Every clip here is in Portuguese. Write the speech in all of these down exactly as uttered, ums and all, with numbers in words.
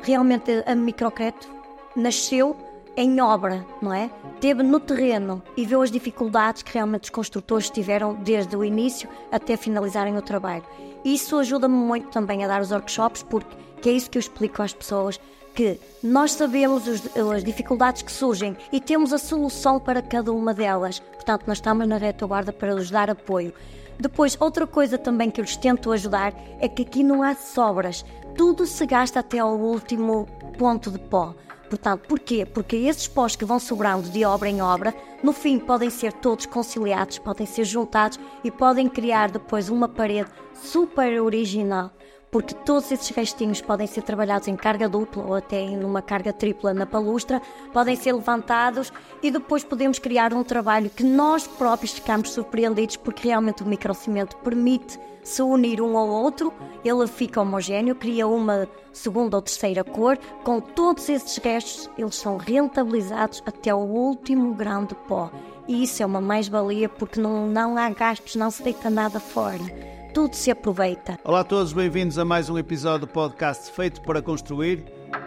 realmente a Microcrédito nasceu em obra, não é? Teve no terreno e viu as dificuldades que realmente os construtores tiveram desde o início até finalizarem o trabalho. Isso ajuda-me muito também a dar os workshops, porque que é isso que eu explico às pessoas, que nós sabemos os, as dificuldades que surgem e temos a solução para cada uma delas. Portanto, nós estamos na retaguarda para lhes dar apoio. Depois, outra coisa também que eu lhes tento ajudar é que aqui não há sobras. Tudo se gasta até ao último ponto de pó. Portanto, porquê? Porque esses pós que vão sobrando de obra em obra, no fim podem ser todos conciliados, podem ser juntados e podem criar depois uma parede super original. Porque todos esses restinhos podem ser trabalhados em carga dupla ou até em uma carga tripla na palustra, podem ser levantados e depois podemos criar um trabalho que nós próprios ficamos surpreendidos, porque realmente o microcimento permite se unir um ao outro, ele fica homogéneo, cria uma segunda ou terceira cor. Com todos esses restos, eles são rentabilizados até o último grão de pó. E isso é uma mais-valia, porque não, não há gastos, não se deita nada fora. Tudo se aproveita. Olá a todos, bem-vindos a mais um episódio do podcast Feito para Construir.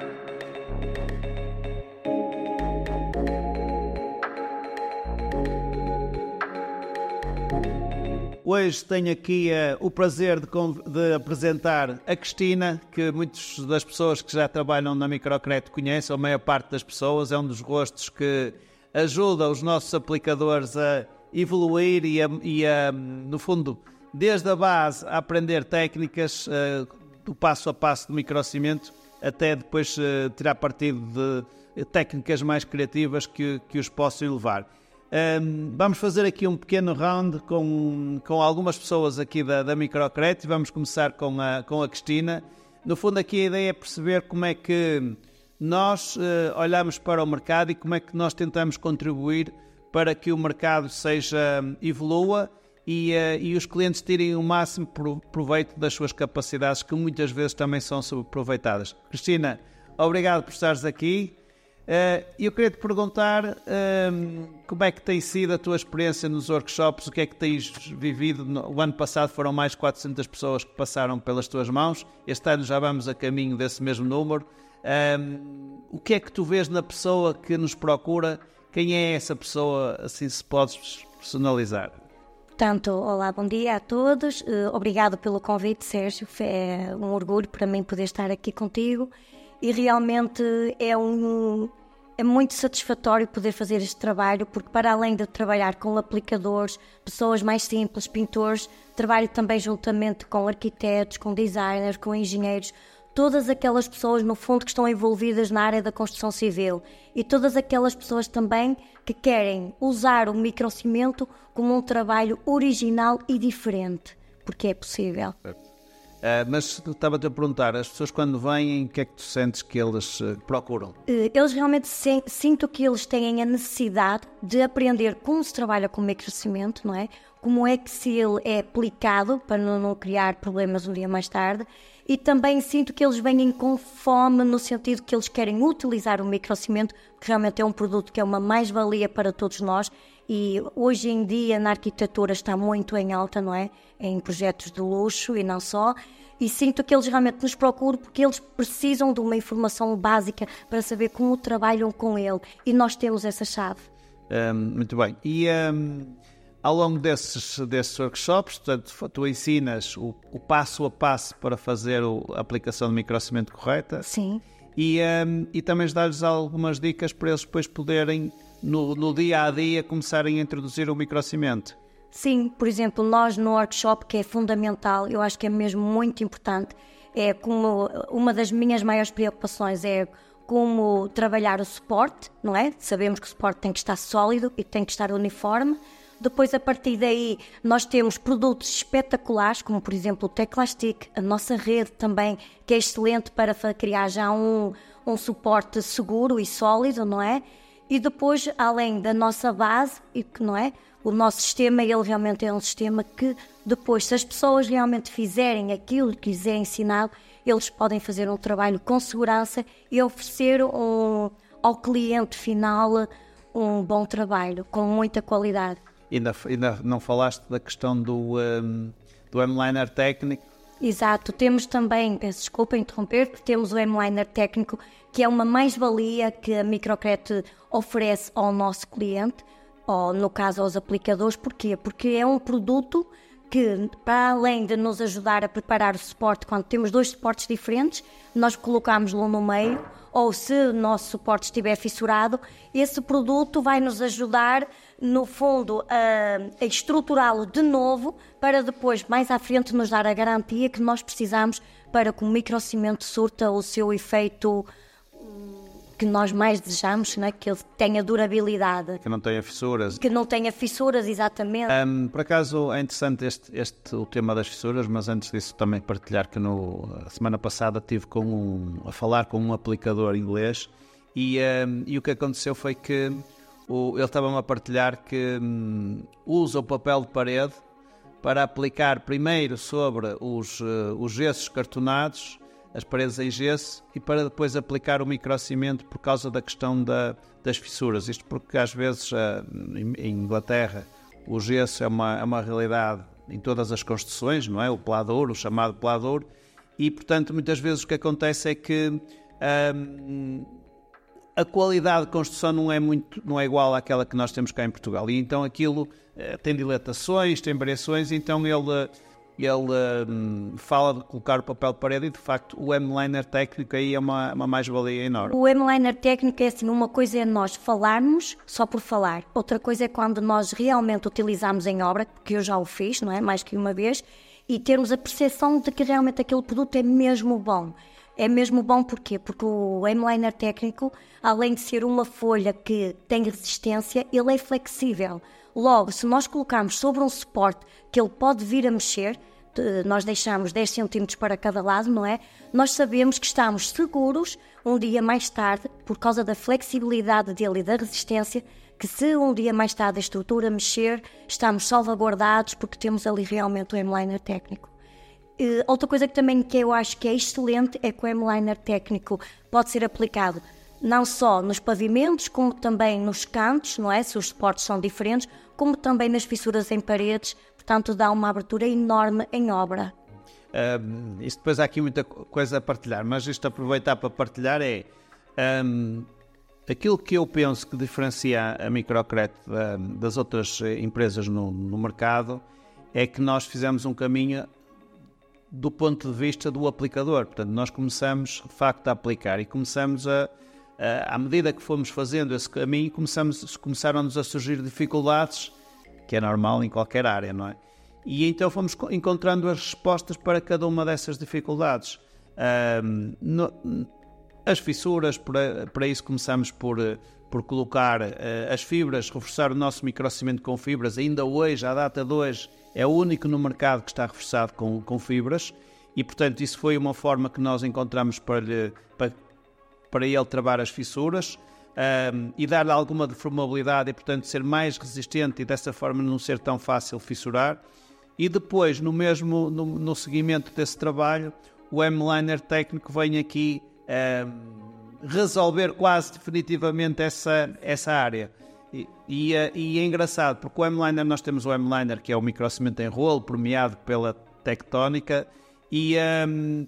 Hoje tenho aqui uh, o prazer de, de apresentar a Cristina, que muitas das pessoas que já trabalham na Microcrédito conhecem, a maior parte das pessoas, é um dos rostos que ajuda os nossos aplicadores a evoluir e, a, e a, no fundo, desde a base a aprender técnicas uh, do passo a passo do microcimento até depois uh, tirar partido de técnicas mais criativas que, que os possam elevar. Um, vamos fazer aqui um pequeno round com, com algumas pessoas aqui da, da Microcrédito. Vamos começar com a, com a Cristina. No fundo aqui a ideia é perceber como é que nós uh, olhamos para o mercado e como é que nós tentamos contribuir para que o mercado seja, evolua e, uh, e os clientes tirem o máximo proveito das suas capacidades, que muitas vezes também são subaproveitadas. Cristina, obrigado por estares aqui. Uh, eu queria te perguntar uh, como é que tem sido a tua experiência nos workshops, o que é que tens vivido. O ano passado foram mais de quatrocentas pessoas que passaram pelas tuas mãos, este ano já vamos a caminho desse mesmo número. Uh, o que é que tu vês na pessoa que nos procura? Quem é essa pessoa, assim, se podes personalizar? Portanto, olá, bom dia a todos, uh, obrigado pelo convite, Sérgio, é um orgulho para mim poder estar aqui contigo. E realmente é, um, é muito satisfatório poder fazer este trabalho, porque para além de trabalhar com aplicadores, pessoas mais simples, pintores, trabalho também juntamente com arquitetos, com designers, com engenheiros, todas aquelas pessoas no fundo que estão envolvidas na área da construção civil e todas aquelas pessoas também que querem usar o microcimento como um trabalho original e diferente, porque é possível. Uh, mas estava-te a perguntar, as pessoas quando vêm, o que é que tu sentes que eles uh, procuram? Uh, eles realmente se, sinto que eles têm a necessidade de aprender como se trabalha com o microcimento, não é? Como é que se ele é aplicado para não, não criar problemas um dia mais tarde. E também sinto que eles vêm com fome no sentido que eles querem utilizar o microcimento, que realmente é um produto que é uma mais-valia para todos nós. E hoje em dia na arquitetura está muito em alta, não é? Em projetos de luxo e não só. E sinto que eles realmente nos procuram porque eles precisam de uma informação básica para saber como trabalham com ele. E nós temos essa chave. Um, muito bem. E um, ao longo desses, desses workshops, portanto, tu ensinas o, o passo a passo para fazer o, a aplicação do microcimento correta. Sim. E, um, e também dá-lhes algumas dicas para eles depois poderem, no, no dia a dia, começarem a introduzir o microcimento. Sim, por exemplo, nós no workshop, que é fundamental, eu acho que é mesmo muito importante, é como uma das minhas maiores preocupações é como trabalhar o suporte, não é? Sabemos que o suporte tem que estar sólido e tem que estar uniforme. Depois, a partir daí, nós temos produtos espetaculares, como por exemplo o Teclastic, a nossa rede também, que é excelente para criar já um, um suporte seguro e sólido, não é? E depois, além da nossa base, e que não é? O nosso sistema, ele realmente é um sistema que depois, se as pessoas realmente fizerem aquilo que quiserem ensinar, eles podem fazer um trabalho com segurança e oferecer um, ao cliente final um bom trabalho, com muita qualidade. Ainda, ainda não falaste da questão do, um, do M-Liner técnico? Exato, temos também, peço desculpa interromper, temos o M-Liner técnico, que é uma mais-valia que a Microcred oferece ao nosso cliente, ou no caso aos aplicadores. Porquê? Porque é um produto que, para além de nos ajudar a preparar o suporte, quando temos dois suportes diferentes, nós colocamos-lo no meio, ou se o nosso suporte estiver fissurado, esse produto vai nos ajudar, no fundo, a, a estruturá-lo de novo, para depois, mais à frente, nos dar a garantia que nós precisamos para que o microcimento surta o seu efeito que nós mais desejamos, né? Que ele tenha durabilidade. Que não tenha fissuras. Que não tenha fissuras, exatamente. Um, por acaso é interessante este, este, o tema das fissuras, mas antes disso também partilhar que no, a semana passada estive com um, a falar com um aplicador inglês e, um, e o que aconteceu foi que o, ele estava-me a partilhar que um, usa o papel de parede para aplicar primeiro sobre os, uh, os gessos cartonados, as paredes em gesso, e para depois aplicar o microcimento por causa da questão da, das fissuras. Isto porque às vezes em, em Inglaterra o gesso é uma, é uma realidade em todas as construções, não é? O pladur, o chamado pladur, e portanto muitas vezes o que acontece é que hum, a qualidade de construção não é, muito, não é igual àquela que nós temos cá em Portugal, e então aquilo eh, tem dilatações, tem variações, então ele... Ele hum, fala de colocar o papel de parede e, de facto, o M-Liner técnico aí é uma, uma mais-valia enorme. O M-Liner técnico é assim, uma coisa é nós falarmos só por falar. Outra coisa é quando nós realmente utilizamos em obra, porque eu já o fiz, não é? Mais que uma vez, e termos a percepção de que realmente aquele produto é mesmo bom. É mesmo bom porquê? Porque o M-Liner técnico, além de ser uma folha que tem resistência, ele é flexível. Logo, se nós colocarmos sobre um suporte que ele pode vir a mexer, nós deixamos dez centímetros para cada lado, não é? Nós sabemos que estamos seguros um dia mais tarde, por causa da flexibilidade dele e da resistência, que se um dia mais tarde a estrutura mexer, estamos salvaguardados porque temos ali realmente o M-Liner técnico. Uh, outra coisa que também que eu acho que é excelente é que o M-Liner técnico pode ser aplicado não só nos pavimentos, como também nos cantos, não é? Se os suportes são diferentes, como também nas fissuras em paredes, portanto dá uma abertura enorme em obra. Um, isto depois há aqui muita coisa a partilhar, mas isto aproveitar para partilhar é um, aquilo que eu penso que diferencia a Microcred um, das outras empresas no, no mercado é que nós fizemos um caminho do ponto de vista do aplicador. Portanto, nós começamos de facto a aplicar e começamos a, a à medida que fomos fazendo esse caminho, começamos, começaram-nos a surgir dificuldades, que é normal em qualquer área, não é? E então fomos encontrando as respostas para cada uma dessas dificuldades. Um, no, as fissuras, para, para isso começamos por, por colocar uh, as fibras, reforçar o nosso microcimento com fibras. Ainda hoje, à data de hoje, é o único no mercado que está reforçado com, com fibras, e portanto isso foi uma forma que nós encontramos para, lhe, para, para ele travar as fissuras um, e dar-lhe alguma deformabilidade e portanto ser mais resistente e dessa forma não ser tão fácil fissurar. E depois, no mesmo no, no seguimento desse trabalho, o M-Liner técnico vem aqui um, resolver quase definitivamente essa, essa área. E, e, e é engraçado, porque o M-Liner, nós temos o M-Liner, que é o microcimento em rolo, premiado pela Tectónica, e, um,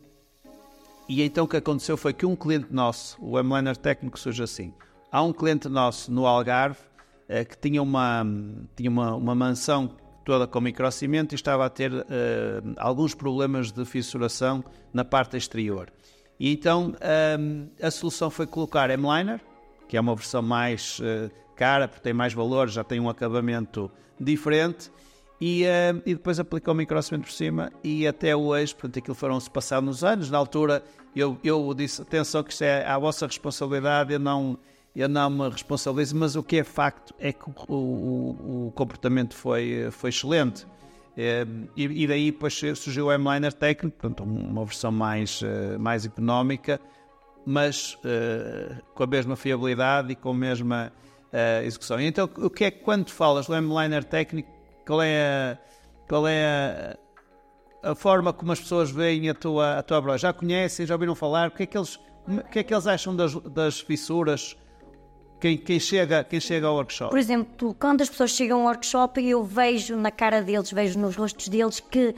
e então o que aconteceu foi que um cliente nosso, o M-Liner técnico surge assim, há um cliente nosso no Algarve uh, que tinha, uma, tinha uma, uma mansão toda com microcimento e estava a ter uh, alguns problemas de fissuração na parte exterior. E então um, a solução foi colocar M-Liner, que é uma versão mais uh, cara, porque tem mais valor, já tem um acabamento diferente, e, uh, e depois aplicou o microcimento por cima, e até hoje, portanto, aquilo foram-se passando nos anos. Na altura eu, eu disse, atenção que isto é a vossa responsabilidade, eu não, eu não me responsabilizo, mas o que é facto é que o, o, o comportamento foi, foi excelente. E, e daí depois surgiu o M-Liner técnico, portanto, uma versão mais, uh, mais económica, mas uh, com a mesma fiabilidade e com a mesma uh, execução. E então, o que é que quando falas do M-Liner técnico, qual é, a, qual é a, a forma como as pessoas veem a tua, a tua obra? Já conhecem, já ouviram falar? O que é que eles, o que é que eles acham das, das fissuras? Quem, quem, chega, quem chega ao workshop? Por exemplo, quando as pessoas chegam ao workshop, eu vejo na cara deles, vejo nos rostos deles que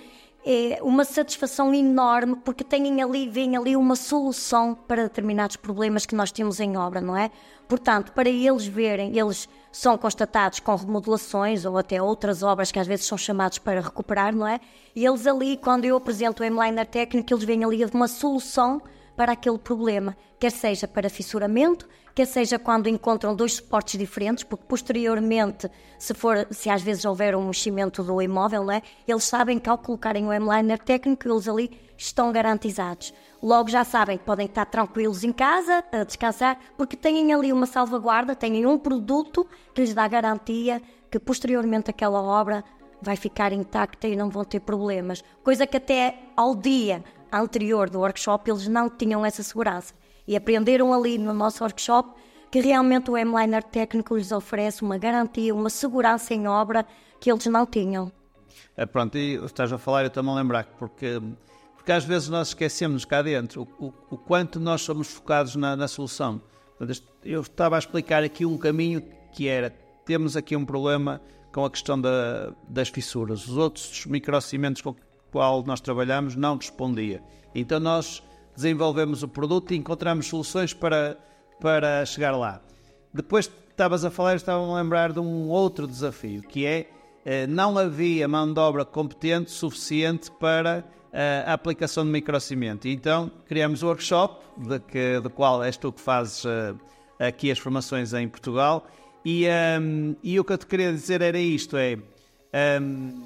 é uma satisfação enorme, porque têm ali, veem ali uma solução para determinados problemas que nós temos em obra, não é? Portanto, para eles verem, eles são constatados com remodelações ou até outras obras que às vezes são chamados para recuperar, não é? E eles ali, quando eu apresento o M-Liner técnico, eles veem ali uma solução para aquele problema, quer seja para fissuramento, quer seja quando encontram dois suportes diferentes, porque posteriormente, se, for, se às vezes houver um meximento do imóvel, não é? Eles sabem que ao colocarem o M-Liner técnico, eles ali estão garantizados. Logo já sabem que podem estar tranquilos em casa, a descansar, porque têm ali uma salvaguarda, têm um produto que lhes dá garantia que posteriormente aquela obra vai ficar intacta e não vão ter problemas. Coisa que até ao dia anterior do workshop eles não tinham essa segurança. E aprenderam ali no nosso workshop que realmente o M-Liner técnico lhes oferece uma garantia, uma segurança em obra que eles não tinham. É, pronto, e estás a falar, eu estou-me a lembrar, porque, porque às vezes nós esquecemos cá dentro o, o, o quanto nós somos focados na, na solução. Eu estava a explicar aqui um caminho que era, temos aqui um problema com a questão da, das fissuras. Os outros microcimentos com o qual nós trabalhamos não respondia. Então nós desenvolvemos o produto e encontramos soluções para, para chegar lá. Depois estavas a falar, estava-me a lembrar de um outro desafio, que é, não havia mão de obra competente suficiente para a aplicação de microcimento. Então criamos o workshop, de, que, de qual és tu que fazes aqui as formações em Portugal, e, um, e o que eu te queria dizer era isto, é, um,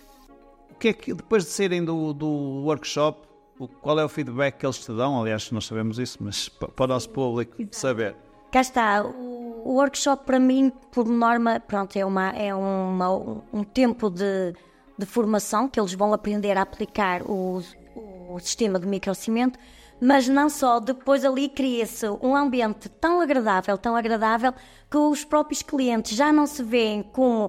o que é que, depois de saírem do, do workshop, o, qual é o feedback que eles te dão? Aliás, nós sabemos isso, mas para, para o nosso público saber. Cá está, o, o workshop para mim, por norma, pronto, é, uma, é uma, um tempo de, de formação que eles vão aprender a aplicar o, o sistema de microcimento, mas não só, depois ali cria-se um ambiente tão agradável, tão agradável, que os próprios clientes já não se veem como,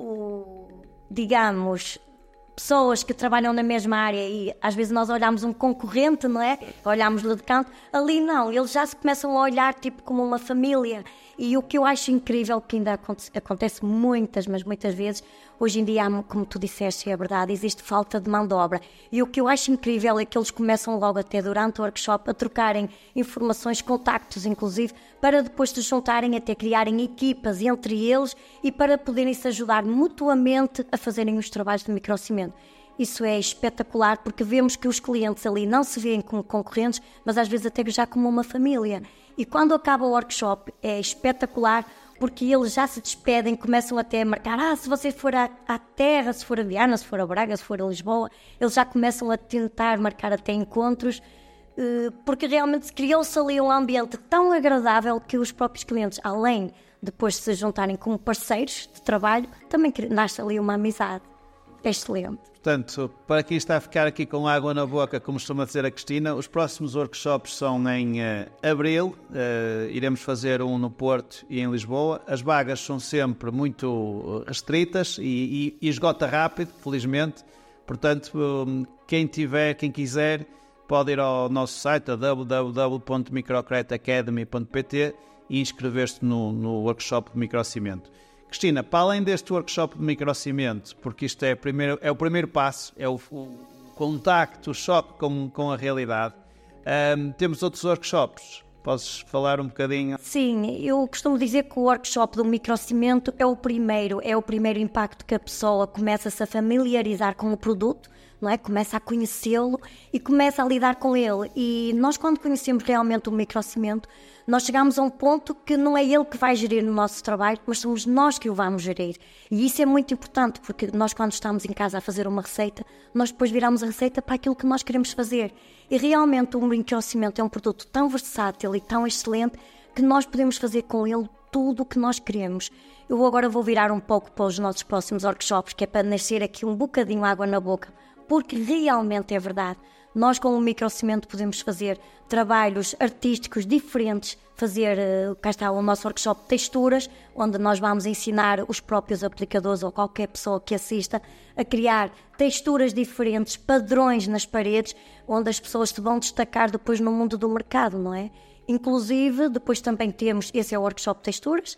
o, digamos, pessoas que trabalham na mesma área e às vezes nós olhamos um concorrente, não é? Olhamos-lhe de canto. Ali não, eles já se começam a olhar tipo como uma família. E o que eu acho incrível, que ainda acontece, acontece muitas, mas muitas vezes, hoje em dia, como tu disseste, é verdade, existe falta de mão de obra. E o que eu acho incrível é que eles começam logo até durante o workshop a trocarem informações, contactos inclusive, para depois se juntarem, até criarem equipas entre eles e para poderem se ajudar mutuamente a fazerem os trabalhos de microcimento. Isso é espetacular, porque vemos que os clientes ali não se veem como concorrentes, mas às vezes até já como uma família. E quando acaba o workshop é espetacular, porque eles já se despedem, começam até a marcar, ah, se você for à, à Terra, se for a Viana, se for a Braga, se for a Lisboa, eles já começam a tentar marcar até encontros, porque realmente criou-se ali um ambiente tão agradável que os próprios clientes, além de depois se juntarem como parceiros de trabalho, também nasce ali uma amizade. É excelente. Portanto, para quem está a ficar aqui com água na boca, como costuma dizer a Cristina, os próximos workshops são em uh, abril, uh, iremos fazer um no Porto e em Lisboa. As vagas são sempre muito restritas e, e, e esgota rápido, felizmente. Portanto, um, quem tiver, quem quiser, pode ir ao nosso site, a w w w ponto microcredit academy ponto p t e inscrever-se no, no workshop de microcimento. Cristina, para além deste workshop de microcimento, porque isto é, primeiro, é o primeiro passo, é o, o contacto, o choque com, com a realidade, um, temos outros workshops. Podes falar um bocadinho? Sim, eu costumo dizer que o workshop do microcimento é o primeiro, é o primeiro impacto que a pessoa começa-se a familiarizar com o produto, não é? Começa a conhecê-lo e começa a lidar com ele. E nós, quando conhecemos realmente o microcimento, nós chegamos a um ponto que não é ele que vai gerir no nosso trabalho, mas somos nós que o vamos gerir. E isso é muito importante, porque nós, quando estamos em casa a fazer uma receita, nós depois viramos a receita para aquilo que nós queremos fazer. E realmente o microcimento é um produto tão versátil e tão excelente que nós podemos fazer com ele tudo o que nós queremos. Eu agora vou virar um pouco para os nossos próximos workshops, que é para nascer aqui um bocadinho água na boca, porque realmente é verdade. Nós, com o microcimento, podemos fazer trabalhos artísticos diferentes, fazer, cá está o nosso workshop de texturas, onde nós vamos ensinar os próprios aplicadores ou qualquer pessoa que assista a criar texturas diferentes, padrões nas paredes, onde as pessoas se vão destacar depois no mundo do mercado, não é? Inclusive, depois também temos, esse é o workshop de texturas,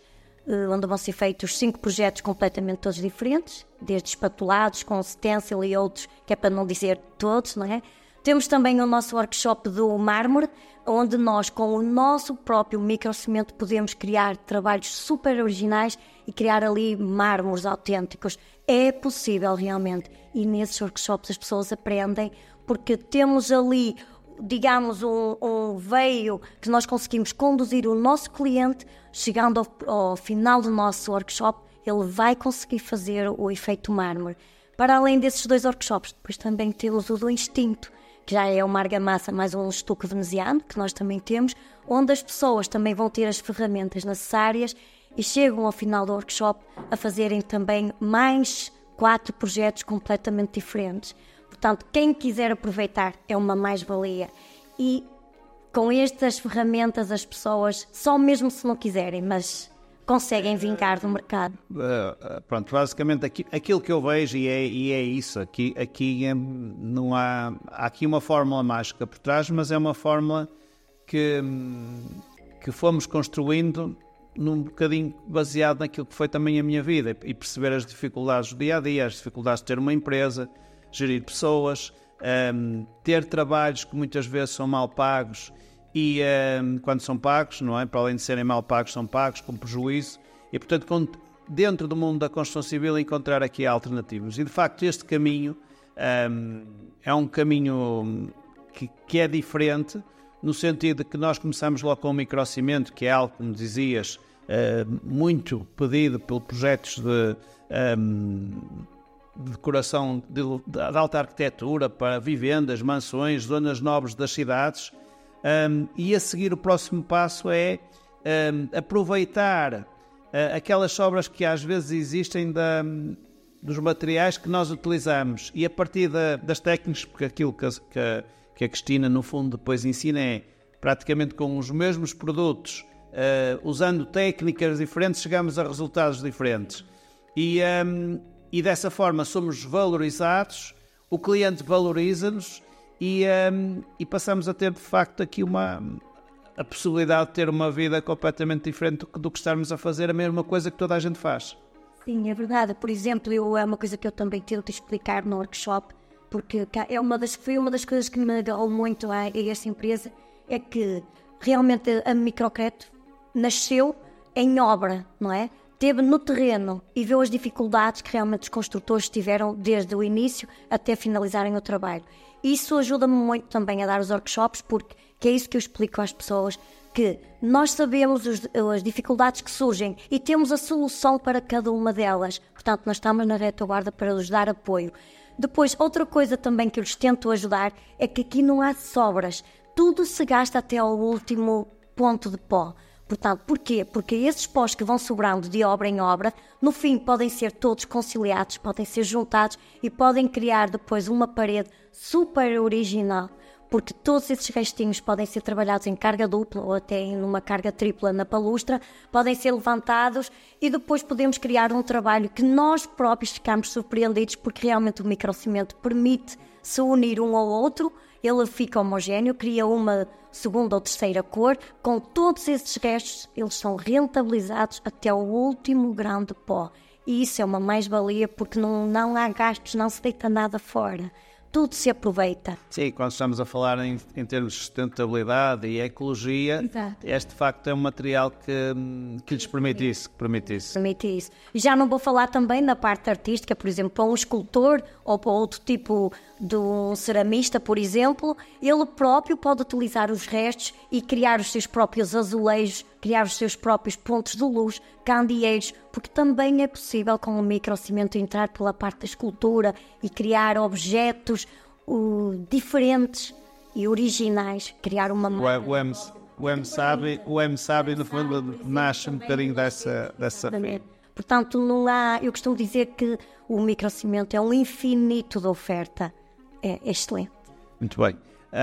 onde vão ser feitos cinco projetos completamente todos diferentes, desde espatulados, com stencil e outros, que é para não dizer todos, não é? Temos também o nosso workshop do mármore, onde nós, com o nosso próprio microcimento, podemos criar trabalhos super originais e criar ali mármores autênticos. É possível realmente. E nesses workshops as pessoas aprendem, porque temos ali, digamos, um, um veio que nós conseguimos conduzir o nosso cliente, chegando ao, ao final do nosso workshop, ele vai conseguir fazer o efeito mármore. Para além desses dois workshops, depois também temos o do instinto, que já é uma argamassa mais um estuque veneziano, que nós também temos, onde as pessoas também vão ter as ferramentas necessárias e chegam ao final do workshop a fazerem também mais quatro projetos completamente diferentes. Portanto, quem quiser aproveitar é uma mais-valia. E com estas ferramentas as pessoas, só mesmo se não quiserem, mas conseguem vingar do mercado. Uh, pronto, basicamente aqui, aquilo que eu vejo e é, e é isso, aqui, aqui é, não há, há aqui uma fórmula mágica por trás, mas é uma fórmula que, que fomos construindo num bocadinho baseado naquilo que foi também a minha vida e perceber as dificuldades do dia-a-dia, as dificuldades de ter uma empresa, gerir pessoas, um, ter trabalhos que muitas vezes são mal pagos e um, quando são pagos, não é? Para além de serem mal pagos, são pagos com prejuízo e, portanto, dentro do mundo da construção civil encontrar aqui alternativas. E, de facto, este caminho um, é um caminho que, que é diferente no sentido de que nós começamos logo com o microcimento, que é algo, como dizias, uh, muito pedido pelos projetos de, um, de decoração de, de alta arquitetura para vivendas, mansões, zonas nobres das cidades. Um, e a seguir o próximo passo é um, aproveitar uh, aquelas obras que às vezes existem da, dos materiais que nós utilizamos e a partir da, das técnicas, porque aquilo que a, que, que a Cristina no fundo depois ensina é praticamente com os mesmos produtos, uh, usando técnicas diferentes, chegamos a resultados diferentes e, um, e dessa forma somos valorizados, o cliente valoriza-nos. E, um, e passamos a ter de facto aqui uma, a possibilidade de ter uma vida completamente diferente do que, do que estarmos a fazer a mesma coisa que toda a gente faz. Sim, é verdade. Por exemplo, eu, é uma coisa que eu também tento explicar no workshop, porque é uma das, foi uma das coisas que me agarrou muito a, a esta empresa, é que realmente a Microcred nasceu em obra, não é? Teve no terreno e viu as dificuldades que realmente os construtores tiveram desde o início até finalizarem o trabalho. Isso ajuda-me muito também a dar os workshops, porque que é isso que eu explico às pessoas, que nós sabemos os, as dificuldades que surgem e temos a solução para cada uma delas. Portanto, nós estamos na retaguarda para lhes dar apoio. Depois, outra coisa também que eu lhes tento ajudar é que aqui não há sobras. Tudo se gasta até ao último ponto de pó. Portanto, porquê? Porque esses pós que vão sobrando de obra em obra, no fim podem ser todos conciliados, podem ser juntados e podem criar depois uma parede super original, porque todos esses restinhos podem ser trabalhados em carga dupla ou até em uma carga tripla na palustra, podem ser levantados e depois podemos criar um trabalho que nós próprios ficamos surpreendidos, porque realmente o microcimento permite se unir um ao outro, ele fica homogéneo, cria uma segunda ou terceira cor, com todos esses restos, eles são rentabilizados até o último grão de pó. E isso é uma mais-valia, porque não, não há gastos, não se deita nada fora. Tudo se aproveita. Sim, quando estamos a falar em, em termos de sustentabilidade e ecologia, exato, este de facto é um material que, que lhes permite isso, que permite isso. Permite isso. E já não vou falar também na parte artística, por exemplo, para um escultor ou para outro tipo de um ceramista, por exemplo, ele próprio pode utilizar os restos e criar os seus próprios azulejos, criar os seus próprios pontos de luz, candeeiros, porque também é possível com o microcimento entrar pela parte da escultura e criar objetos uh, diferentes e originais, criar uma... O, o, M, o M sabe, o M sabe no fundo nasce um bocadinho dessa, dessa fé. Portanto, não há, eu costumo dizer que o microcimento é um infinito de oferta. É, é excelente. Muito bem.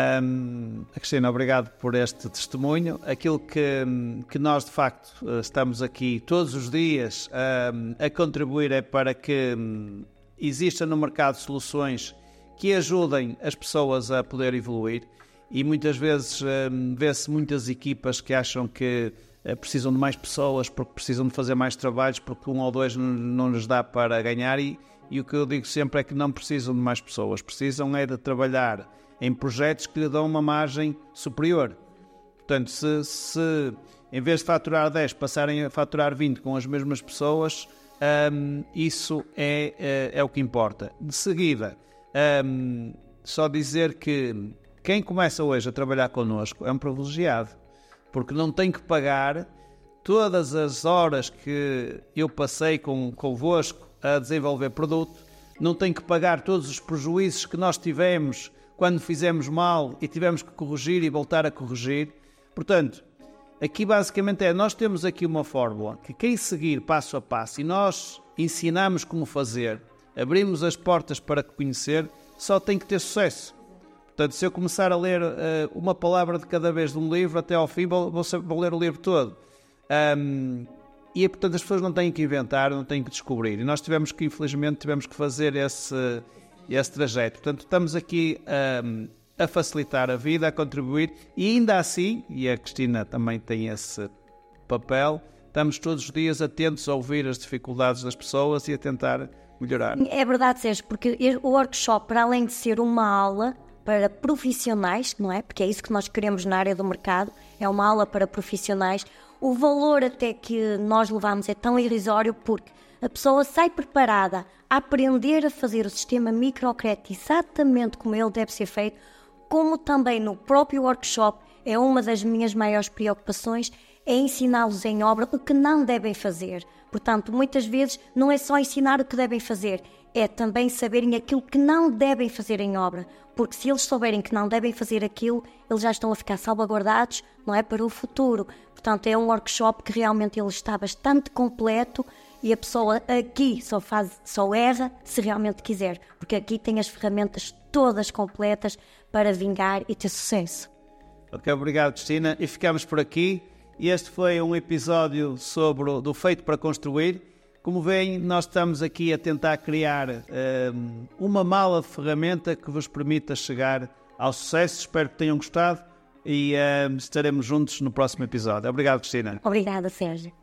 Um, Cristina, obrigado por este testemunho. Aquilo que, que nós, de facto, estamos aqui todos os dias um, a contribuir é para que um, exista no mercado soluções que ajudem as pessoas a poder evoluir e muitas vezes um, vê-se muitas equipas que acham que uh, precisam de mais pessoas porque precisam de fazer mais trabalhos porque um ou dois não, não lhes dá para ganhar e, e o que eu digo sempre é que não precisam de mais pessoas, precisam é de trabalhar em projetos que lhe dão uma margem superior. Portanto, se, se em vez de faturar dez passarem a faturar vinte com as mesmas pessoas, um, isso é, é, é o que importa. De seguida, um, só dizer que quem começa hoje a trabalhar connosco é um privilegiado, porque não tem que pagar todas as horas que eu passei com, convosco a desenvolver produto, não tem que pagar todos os prejuízos que nós tivemos quando fizemos mal e tivemos que corrigir e voltar a corrigir. Portanto, aqui basicamente é, nós temos aqui uma fórmula que quem seguir passo a passo e nós ensinamos como fazer, abrimos as portas para conhecer, só tem que ter sucesso. Portanto, se eu começar a ler uh, uma palavra de cada vez de um livro até ao fim, vou, vou, vou ler o livro todo. Um, e, portanto, as pessoas não têm que inventar, não têm que descobrir. E nós tivemos que, infelizmente, tivemos que fazer esse, esse trajeto. Portanto, estamos aqui um, a facilitar a vida, a contribuir. E ainda assim, e a Cristina também tem esse papel, estamos todos os dias atentos a ouvir as dificuldades das pessoas e a tentar melhorar. É verdade, Sérgio, porque o workshop, para além de ser uma aula para profissionais, não é? Porque é isso que nós queremos na área do mercado, é uma aula para profissionais. O valor até que nós levamos é tão irrisório porque a pessoa sai preparada a aprender a fazer o sistema microcrédito exatamente como ele deve ser feito, como também no próprio workshop é uma das minhas maiores preocupações, é ensiná-los em obra o que não devem fazer. Portanto, muitas vezes não é só ensinar o que devem fazer, é também saberem aquilo que não devem fazer em obra, porque se eles souberem que não devem fazer aquilo, eles já estão a ficar salvaguardados, não é, para o futuro. Portanto, é um workshop que realmente ele está bastante completo e a pessoa aqui só, faz, só erra se realmente quiser, porque aqui tem as ferramentas todas completas para vingar e ter sucesso. Ok, obrigado, Cristina. E ficamos por aqui. Este foi um episódio sobre o, do Feito para Construir. Como veem, nós estamos aqui a tentar criar um, uma mala de ferramenta que vos permita chegar ao sucesso. Espero que tenham gostado e um, estaremos juntos no próximo episódio. Obrigado, Cristina. Obrigada, Sérgio.